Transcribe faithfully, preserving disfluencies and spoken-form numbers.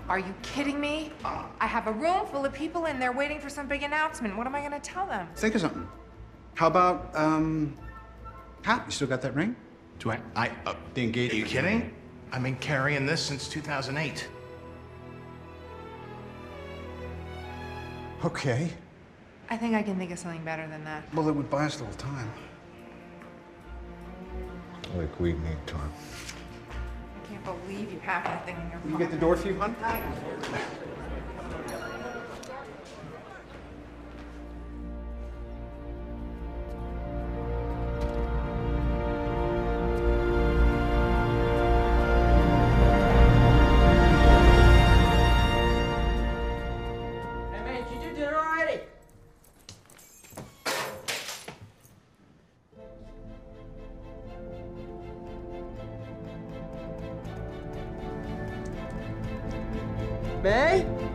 Are you kidding me? I have a room full of people and they're waiting for some big announcement. What am I gonna tell them? Think of something. How about, um, Pat, you still got that ring? Do I? I. Uh, The engagement. Are you kidding? I've been carrying this since two thousand eight. Okay. I think I can think of something better than that. Well, it would buy us a little time. Like we need time. I can't believe you have that thing in your pocket. You get the door for you, hon? Hey, man, did you do dinner already? May?